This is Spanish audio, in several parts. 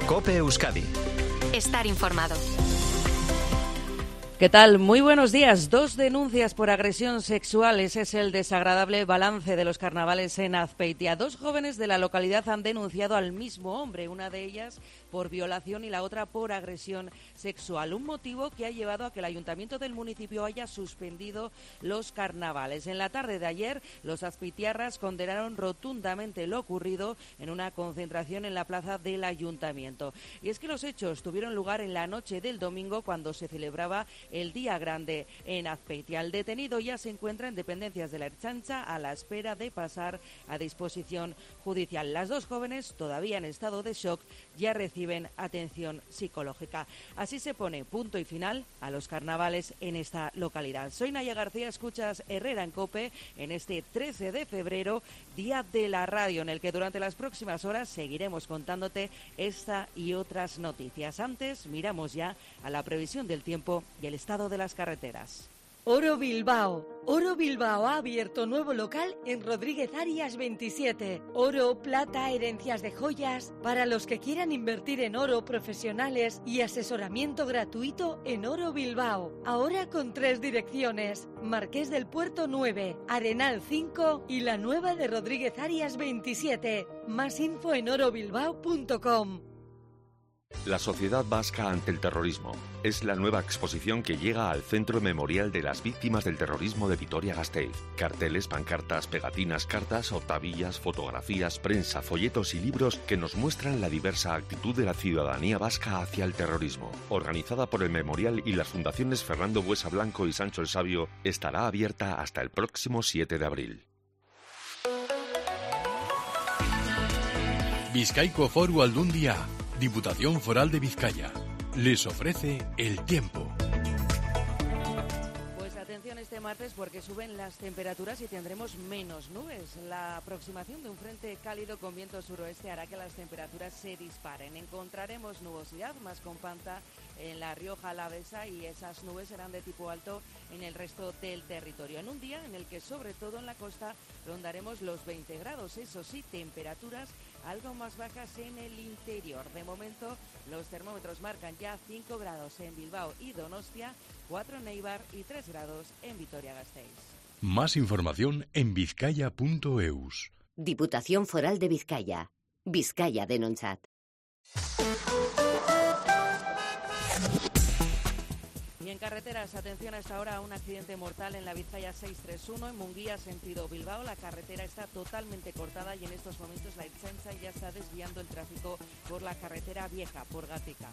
COPE Euskadi. Estar informado. ¿Qué tal? Muy buenos días. 2 denuncias por agresión sexual. Ese es el desagradable balance de los carnavales en Azpeitia. 2 jóvenes de la localidad han denunciado al mismo hombre, una de ellas por violación y la otra por agresión sexual. Un motivo que ha llevado a que el ayuntamiento del municipio haya suspendido los carnavales. En la tarde de ayer, los azpeitiarras condenaron rotundamente lo ocurrido en una concentración en la plaza del ayuntamiento. Y es que los hechos tuvieron lugar en la noche del domingo, cuando se celebraba el Día Grande en Azpeitia. El detenido ya se encuentra en dependencias de la Ertzaintza a la espera de pasar a disposición judicial. Las 2 jóvenes, todavía en estado de shock, ya reciben atención psicológica. Así se pone punto y final a los carnavales en esta localidad. Soy Naya García, escuchas Herrera en COPE en este 13 de febrero, Día de la Radio, en el que durante las próximas horas seguiremos contándote esta y otras noticias. Antes, miramos ya a la previsión del tiempo y el estado de las carreteras. Oro Bilbao. Oro Bilbao ha abierto nuevo local en Rodríguez Arias 27. Oro, plata, herencias de joyas. Para los que quieran invertir en oro, profesionales y asesoramiento gratuito en Oro Bilbao. Ahora con 3 direcciones. Marqués del Puerto 9, Arenal 5 y la nueva de Rodríguez Arias 27. Más info en orobilbao.com. La sociedad vasca ante el terrorismo es la nueva exposición que llega al Centro Memorial de las Víctimas del Terrorismo de Vitoria-Gasteiz. Carteles, pancartas, pegatinas, cartas, octavillas, fotografías, prensa, folletos y libros que nos muestran la diversa actitud de la ciudadanía vasca hacia el terrorismo. Organizada por el Memorial y las fundaciones Fernando Buesa Blanco y Sancho el Sabio, estará abierta hasta el próximo 7 de abril. Bizkaiko Foru Aldundia, Diputación Foral de Vizcaya, les ofrece el tiempo. Pues atención este martes, porque suben las temperaturas y tendremos menos nubes. La aproximación de un frente cálido con viento suroeste hará que las temperaturas se disparen. Encontraremos nubosidad más compacta en la Rioja Alavesa y esas nubes serán de tipo alto en el resto del territorio. En un día en el que, sobre todo en la costa, rondaremos los 20 grados. Eso sí, temperaturas algo más bajas en el interior. De momento, los termómetros marcan ya 5 grados en Bilbao y Donostia, 4 en Eibar y 3 grados en Vitoria-Gasteiz. Más información en vizcaya.eus. Diputación Foral de Vizcaya. Vizcaya Denontzat. Y en carreteras, atención a esta hora a un accidente mortal en la Vizcaya 631 en Munguía, sentido Bilbao. La carretera está totalmente cortada y en estos momentos la Ertzaintza ya está desviando el tráfico por la carretera vieja, por Gatica.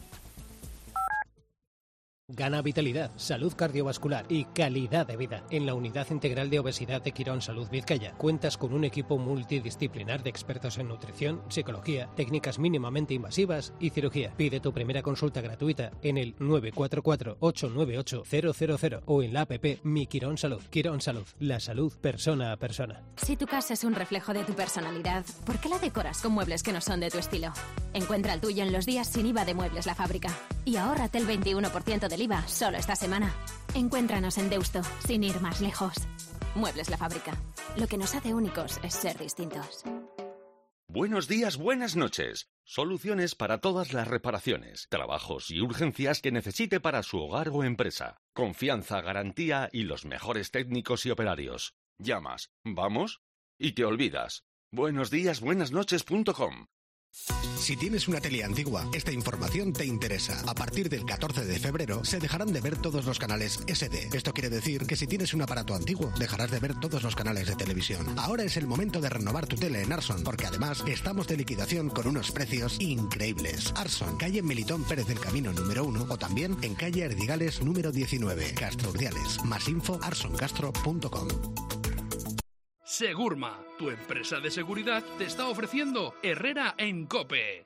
Gana vitalidad, salud cardiovascular y calidad de vida. En la Unidad Integral de Obesidad de Quirón Salud Vizcaya cuentas con un equipo multidisciplinar de expertos en nutrición, psicología, técnicas mínimamente invasivas y cirugía. Pide tu primera consulta gratuita en el 944-898-000 o en la app Mi Quirón Salud. Quirón Salud, la salud persona a persona. Si tu casa es un reflejo de tu personalidad, ¿por qué la decoras con muebles que no son de tu estilo? Encuentra el tuyo en los días sin IVA de Muebles La Fábrica y ahórrate el 21% del IVA solo esta semana. Encuéntranos en Deusto, sin ir más lejos. Muebles La Fábrica. Lo que nos hace únicos es ser distintos. Buenos días, buenas noches. Soluciones para todas las reparaciones, trabajos y urgencias que necesite para su hogar o empresa. Confianza, garantía y los mejores técnicos y operarios. Llamas, vamos y te olvidas. buenosdíasbuenasnoches.com. Si tienes una tele antigua, esta información te interesa. A partir del 14 de febrero se dejarán de ver todos los canales SD. Esto quiere decir que si tienes un aparato antiguo, dejarás de ver todos los canales de televisión. Ahora es el momento de renovar tu tele en Arson, porque además estamos de liquidación con unos precios increíbles. Arson, calle Melitón Pérez del Camino número 1 o también en calle Erdigales número 19, Castro Urdiales. Más info arsoncastro.com. Segurma, tu empresa de seguridad, te está ofreciendo Herrera en COPE.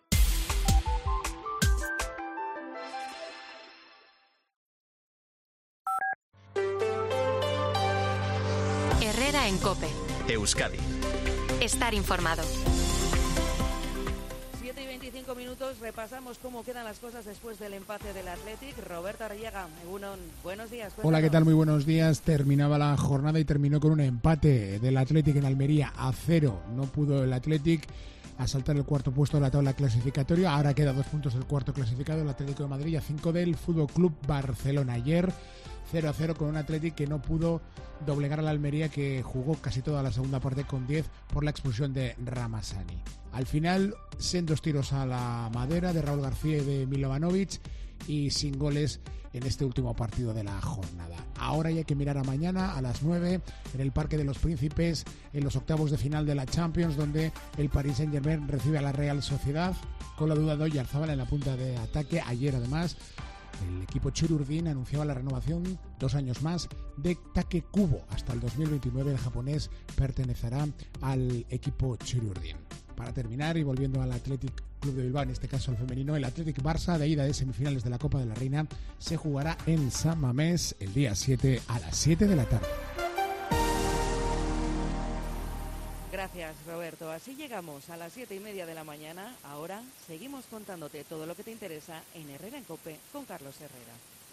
Herrera en COPE. Euskadi. Estar informado. 7:25 minutos, repasamos cómo quedan las cosas después del empate del Athletic. Roberto Arriaga, buenos días. Hola, ¿qué tal? Muy buenos días. Terminaba la jornada y terminó con un empate del Athletic en Almería a 0. No pudo el Athletic a saltar el cuarto puesto de la tabla clasificatoria. Ahora queda 2 puntos del cuarto clasificado, el Atlético de Madrid, a 5 del Fútbol Club Barcelona. Ayer 0-0 con un Atlético que no pudo doblegar a la Almería, que jugó casi toda la segunda parte con 10 por la expulsión de Ramazani. Al final, sendos tiros a la madera de Raúl García y de Milovanovic, y sin goles en este último partido de la jornada. Ahora hay que mirar a mañana a las 9 en el Parque de los Príncipes, en los octavos de final de la Champions, donde el Paris Saint-Germain recibe a la Real Sociedad, con la duda de Oyarzábal en la punta de ataque. Ayer, además, el equipo Chirurdin anunciaba la renovación 2 años más de Take Kubo. Hasta el 2029 el japonés pertenecerá al equipo Chirurdin. Para terminar, y volviendo al Athletic Club de Bilbao, en este caso el femenino, el Athletic Barça, de ida de semifinales de la Copa de la Reina, se jugará en San Mamés el día 7 a las 7 de la tarde. Gracias, Roberto. Así llegamos a las 7:30 de la mañana. Ahora seguimos contándote todo lo que te interesa en Herrera en COPE con Carlos Herrera.